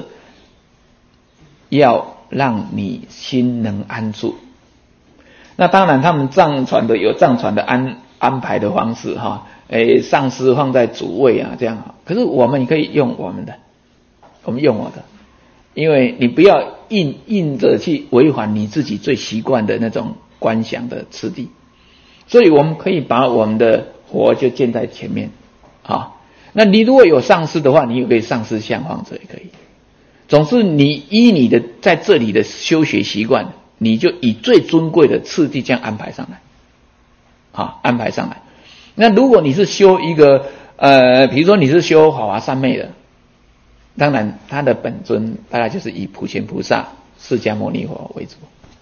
要让你心能安住。那当然他们藏传的有藏传的安排的方式上师放在主位这样可是我们可以用我们的，我们用我的，因为你不要硬着去违反你自己最习惯的那种观想的次第，所以我们可以把我们的佛就建在前面那你如果有上师的话，你也可以上师像放着也可以。总之你依你的在这里的修学习惯， 你就以最尊贵的次第这样安排上来，安排上来。那如果你是修一个比如说你是修法华三昧的，当然他的本尊大概就是以普贤菩萨、释迦牟尼佛为主。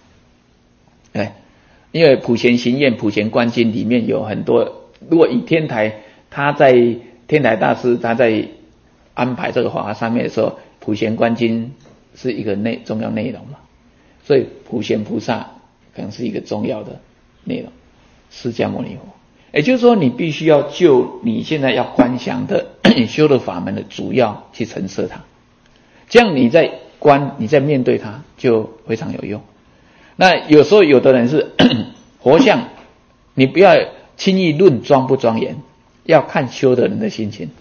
因为普贤行愿、普贤观经里面有很多，如果以天台，他在天台大师他在安排这个法华三昧的时候，普贤观经是一个重要内容嘛，所以普贤菩萨可能是一个重要的内容，释迦牟尼佛。也就是说，你必须要就你现在要观想的修的法门的主要去陈设它，这样你在观，你在面对它就非常有用。那有时候有的人是活像，你不要轻易论庄不庄严，要看修的人的心情。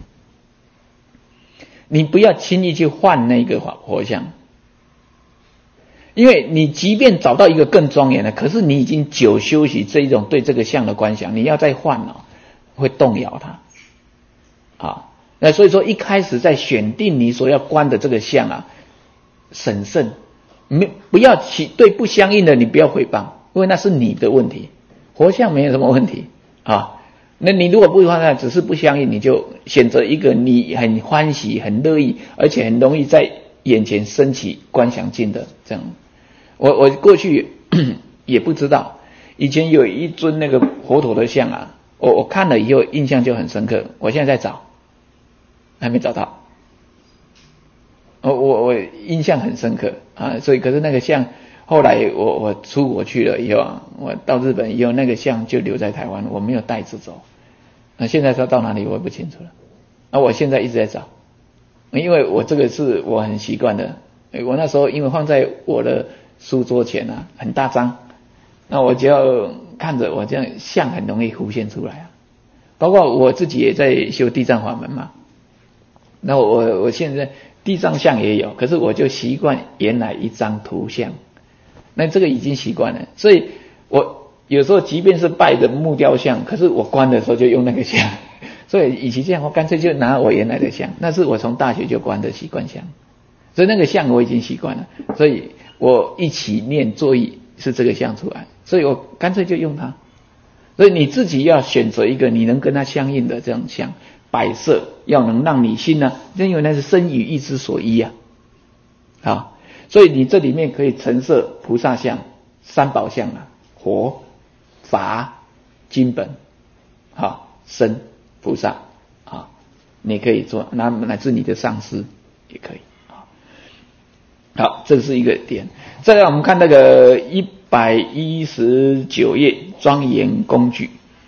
你不要轻易去换那个活像，因为你即便找到一个更庄严的，可是你已经久修习这一种对这个像的观想，你要再换会动摇它。那所以说一开始在选定你所要观的这个像审慎，不要对不相应的你不要诽谤，因为那是你的问题，活像没有什么问题那你如果不欢喜，只是不相应，你就选择一个你很欢喜、很乐意，而且很容易在眼前升起观想境的这样。我过去也不知道，以前有一尊那个佛陀的像我看了以后印象就很深刻，我现在在找，还没找到。我印象很深刻所以可是那个像后来我出国去了以后我到日本以后那个像就留在台湾，我没有带着走。现在它到哪里我也不清楚了。我现在一直在找，因为我这个是我很习惯的。我那时候因为放在我的书桌前很大张，那我只要看着我这样像很容易浮现出来包括我自己也在修地藏法门嘛，那我现在地藏像也有，可是我就习惯原来一张图像，那这个已经习惯了，所以我有时候即便是拜的木雕像，可是我观的时候就用那个像，所以与其这样，我干脆就拿我原来的像，那是我从大学就观的习惯像，所以那个像我已经习惯了，所以我一起念作意是这个像出来，所以我干脆就用它。所以你自己要选择一个你能跟它相应的这样像摆设，要能让你心因为那是身语意之所依所以你这里面可以陈设菩萨像、三宝像佛、法、经本身菩萨你可以做，乃至你的上师也可以好，这是一个点。再来我们看那个119页庄严工具。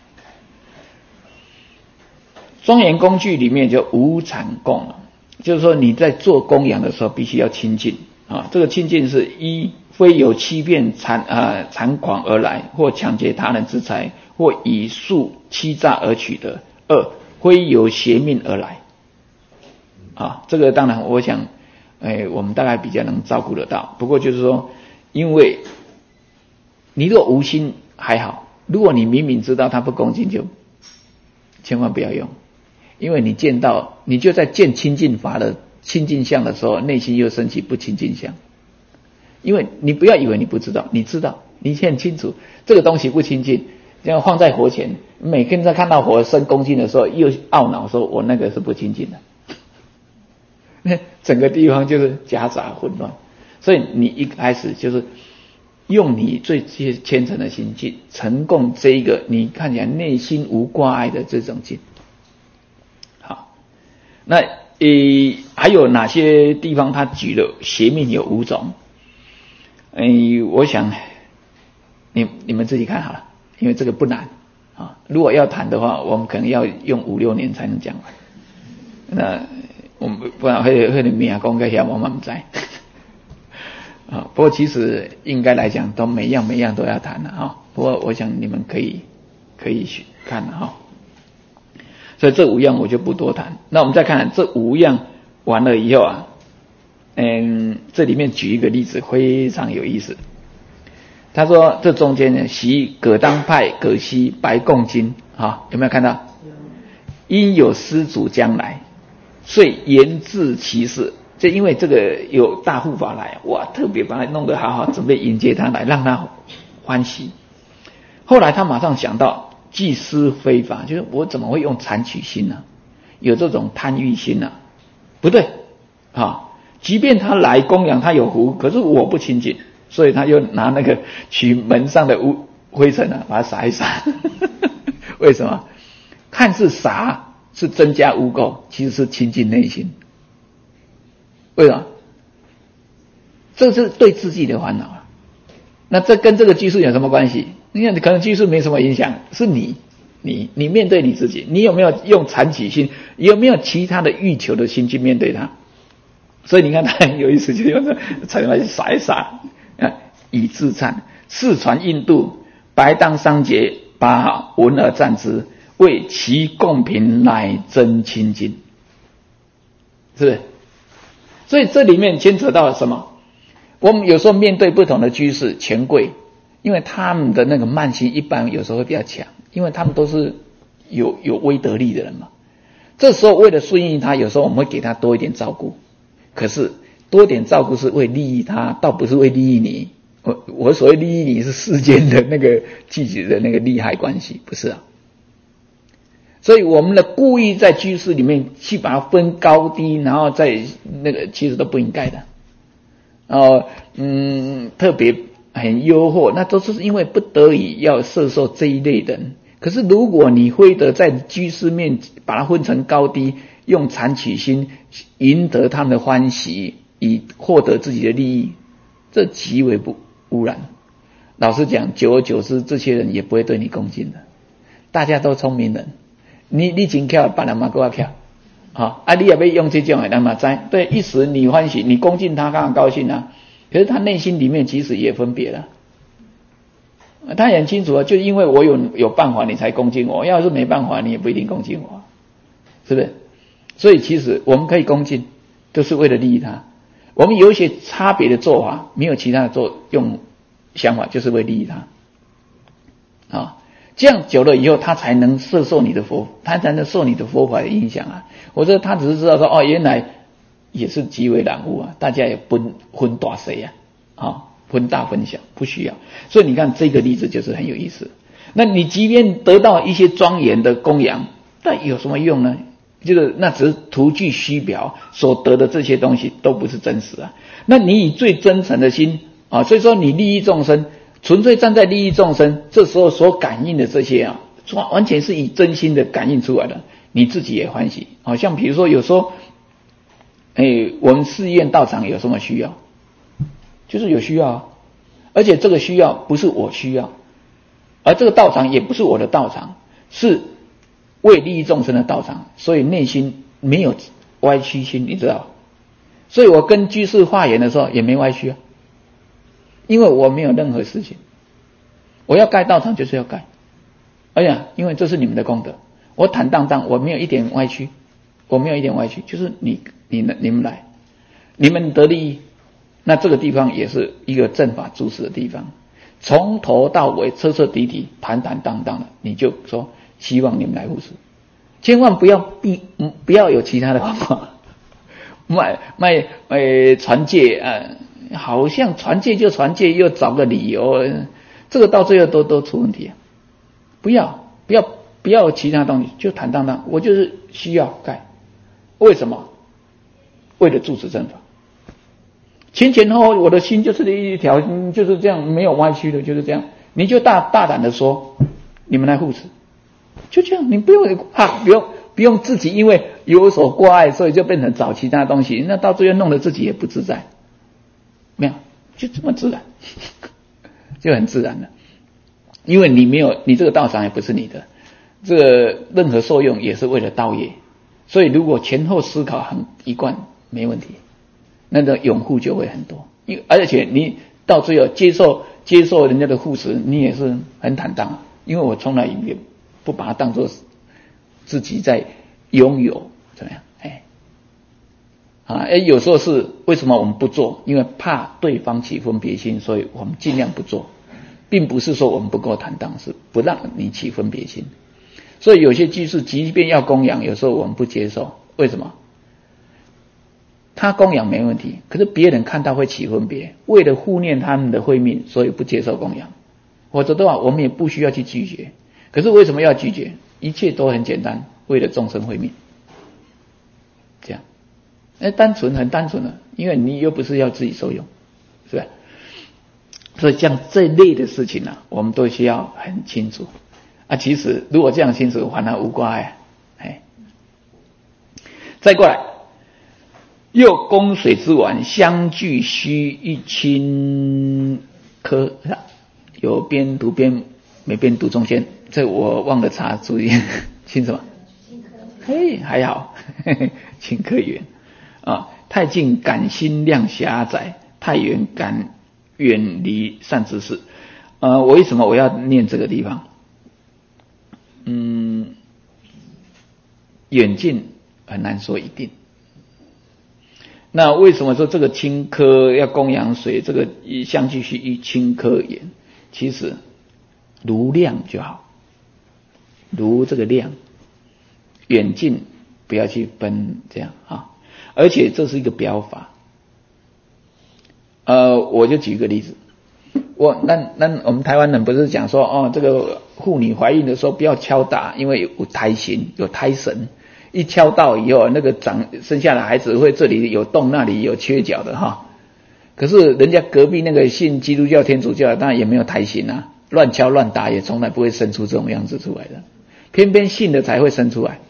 庄严工具里面就无产供就是说你在做供养的时候必须要清净这个清净是一，非有欺骗残狂而来，或抢劫他人之财，或以术欺诈而取得；二，非有邪命而来这个当然我想我们大概比较能照顾得到，不过就是说因为你如果无心还好，如果你明明知道他不恭敬，就千万不要用，因为你你就在见清净法的清净相的时候，内心又升起不清净相。因为你不要以为你不知道，你知道，你很清楚这个东西不清净，这样放在佛前，每天在看到佛生恭敬的时候，又懊恼说我那个是不清净的，那整个地方就是夹杂混乱。所以你一开始就是用你最虔诚的心去承供这一个你看起来内心无挂碍的这种境。好，那还有哪些地方他举了邪命有5种？我想你们自己看好了，因为这个不难如果要谈的话，我们可能要用5-6年才能讲完。那我们不然会命讲个遐我们不知不过其实应该来讲都每样都要谈的不过我想你们可以看的所以这5样我就不多谈。那我们再看这5样完了以后这里面举一个例子非常有意思。他说这中间呢，习葛当派葛西白贡金有没有看到？因有施主将来，遂研制其事， 就因为这个有大护法来，哇，特别把他弄得好好，准备迎接他来，让他欢喜。后来他马上想到祭司非法，就是我怎么会用残取心呢？有这种贪欲心呢？不对啊！即便他来供养，他有福，可是我不清净，所以他又拿那个取门上的灰尘啊，把它撒一撒。为什么？看似撒是增加污垢，其实是清净内心。为什么？这是对自己的烦恼啊。那这跟这个居士有什么关系？你看，可能居士没什么影响，是你面对你自己，你有没有用残取心，有没有其他的欲求的心去面对它？所以你看他很有意思，就用这才能去撒一撒啊，以自忏。世传印度，白当桑结，把闻而赞之，为其共品，乃真清净。是不是？所以这里面牵扯到什么？我们有时候面对不同的居士权贵，因为他们的那个慢心一般有时候会比较强，因为他们都是有威德力的人嘛。这时候为了顺应他，有时候我们会给他多一点照顾，可是多一点照顾是为利益他，倒不是为利益你。我所谓利益你是世间的那个具体的那个利害关系，不是啊。所以我们的故意在居士里面去把它分高低，然后在那个其实都不应该的。特别很诱惑，那都是因为不得已要摄受这一类人。可是如果你非得在居士面把它分成高低，用残取心赢得他们的欢喜，以获得自己的利益，这极为不污染。老实讲，久而久之，这些人也不会对你恭敬的。大家都聪明人，你真巧，别人嘛更巧。你也要用这种的，那么在对一时你欢喜，你恭敬他，当然高兴啊。可是他内心里面其实也分别了，他很清楚啊，就因为我有办法，你才恭敬我；要是没办法，你也不一定恭敬我，是不是？所以其实我们可以恭敬，都是为了利益他。我们有一些差别的做法，没有其他的用想法，就是为利益他。这样久了以后，他才能受你的他才能受你的佛法的影响啊。我说他只是知道说，原来也是极为染污啊，大家也分大谁啊，分大分小，不需要。所以你看这个例子就是很有意思。那你即便得到一些庄严的供养，但有什么用呢？就是那只是徒具虚表，所得的这些东西都不是真实啊。那你以最真诚的心啊，所以说你利益众生。纯粹站在利益众生，这时候所感应的这些完全是以真心的感应出来的，你自己也欢喜。好像比如说有时候，我们寺院道场有什么需要，就是有需要啊，而且这个需要不是我需要，而这个道场也不是我的道场，是为利益众生的道场，所以内心没有歪曲心，你知道？所以我跟居士化缘的时候也没歪曲啊。因为我没有任何事情，我要盖道场就是要盖，因为这是你们的功德，我坦荡荡，我没有一点歪曲，就是你们来，你们得利益，那这个地方也是一个正法住持的地方，从头到尾彻彻底底坦坦荡荡的，你就说希望你们来护持，千万不要有其他的方法，卖传戒好像传戒就传戒，又找个理由，这个到最后都出问题啊！不要其他东西，就坦荡荡，我就是需要盖。为什么？为了住持正法。前后我的心就是一条，就是这样，没有歪曲的，就是这样。你就大胆的说，你们来护持，就这样，你不用自己因为有所挂碍，所以就变成找其他东西，那到最后弄得自己也不自在。没有，就这么自然，就很自然的，因为你这个道场也不是你的，这个任何受用也是为了道业，所以如果前后思考很一贯，没问题，那个拥护就会很多，而且你到最后接受人家的护持，你也是很坦荡，因为我从来也不把它当作自己在拥有，怎么样？有时候是为什么我们不做？因为怕对方起分别心，所以我们尽量不做，并不是说我们不够坦荡，是不让你起分别心。所以有些居士即便要供养，有时候我们不接受，为什么？ 他供养没问题，可是别人看到会起分别，为了护念他们的慧命，所以不接受供养。否则的话，我们也不需要去拒绝。可是为什么要拒绝？一切都很简单，为了众生慧命。这样，很单纯的，因为你又不是要自己受用，是吧？所以像这类的事情呢，我们都需要很清楚啊。其实如果这样清楚，还无挂碍。再过来，又供水之碗，相距须一顷颗，有边读边没边读中间，这我忘了查，注意清什么？嘿，还好，顷颗圆啊。太近感心量狭窄，太远感远离善知识。为什么我要念这个地方？远近很难说一定。那为什么说这个顷颗要供养水？这个相距须一顷颗盐，其实如量就好，如这个量，远近不要去分这样啊。而且这是一个表法。我就举一个例子，那我们台湾人不是讲说这个妇女怀孕的时候不要敲打，因为有胎形有胎神，一敲到以后那个生下来孩子会这里有洞那里有缺角的哈。可是人家隔壁那个信基督教天主教当然也没有胎形啊，乱敲乱打也从来不会生出这种样子出来的，偏偏信的才会生出来。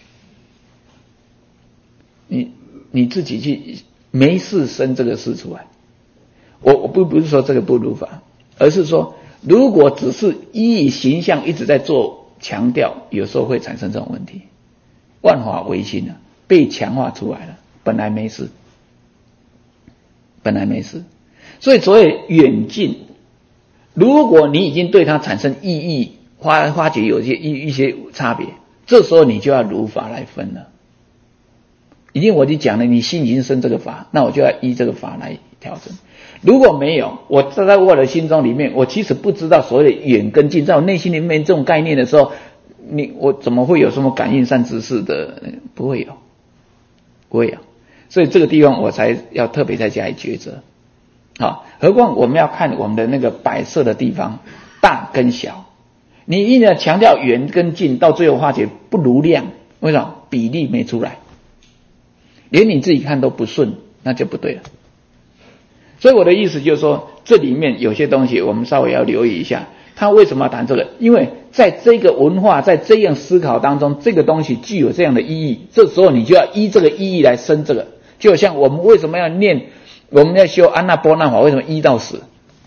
你自己去没事生这个事出来。我不是说这个不如法，而是说如果只是以形象一直在做强调，有时候会产生这种问题。万法唯心啊，被强化出来了，本来没事。所以所谓远近，如果你已经对它产生意义，发觉有一些差别，这时候你就要如法来分了。已经我就讲了，你心已经生这个法，那我就要依这个法来调整。如果没有，我在我的心中里面，我其实不知道所谓的远跟近，在我内心里面这种概念的时候，我怎么会有什么感应善知识的？不会有。所以这个地方我才要特别再加以抉择。好，何况我们要看我们的那个摆设的地方大跟小，你一直强调远跟近，到最后发觉不如量，为什么？比例没出来，连你自己看都不顺，那就不对了。所以我的意思就是说，这里面有些东西我们稍微要留意一下，他为什么要谈这个？因为在这个文化，在这样思考当中，这个东西具有这样的意义，这时候你就要依这个意义来生这个。就像我们为什么要念，我们要修安那波那法，为什么1到10？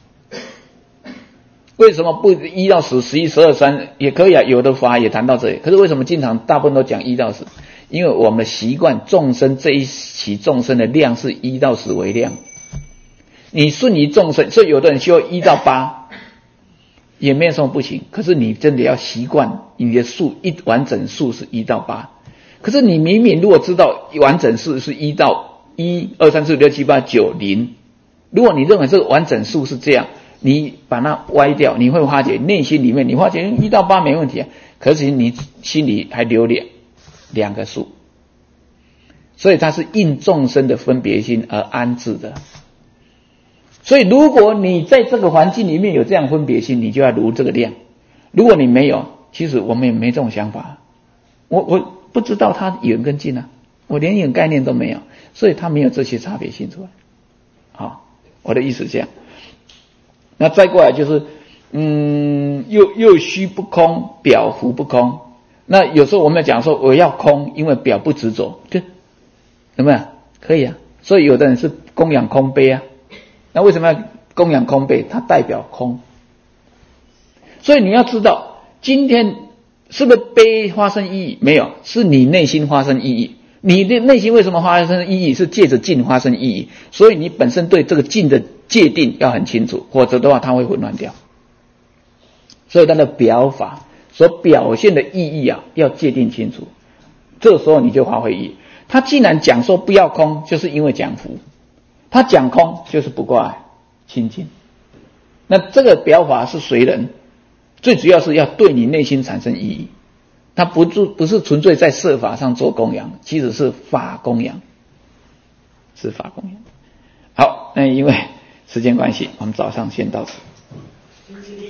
为什么不1到10、11、12、3也可以啊？有的法也谈到这里，可是为什么经常大部分都讲1到10？因为我们的习惯，众生这一期众生的量是1到10为量。你顺于众生，所以有的人修1到8也没有什么不行，可是你真的要习惯你的数完整数是1到8。可是你明明如果知道完整数是1到1、2、3、4、5、6、7、8、9、0，如果你认为这个完整数是这样，你把它歪掉，你会发觉内心里面你发觉1到8没问题啊，可是你心里还留两个数，所以它是应众生的分别心而安置的。所以如果你在这个环境里面有这样分别心，你就要如这个量。如果你没有，其实我们也没这种想法，我不知道它远跟近啊，我连远概念都没有，所以它没有这些差别性出来。好，我的意思是这样。那再过来就是又虚不空，表浮不空。那有时候我们讲说我要空，因为表不执着，对，有没有？可以啊。所以有的人是供养空杯啊，那为什么要供养空杯？它代表空。所以你要知道，今天是不是杯发生意义？没有，是你内心发生意义。你的内心为什么发生意义？是借着境发生意义。所以你本身对这个境的界定要很清楚，否则的话它会混乱掉。所以它的表法所表现的意义啊，要界定清楚，这时候你就发挥意义。他既然讲说不要空，就是因为讲浮；他讲空就是不挂碍清净。那这个表法是随人，最主要是要对你内心产生意义。它不是纯粹在色法上做供养，其实是法供养。 是法供养。好，那因为时间关系，我们早上先到此。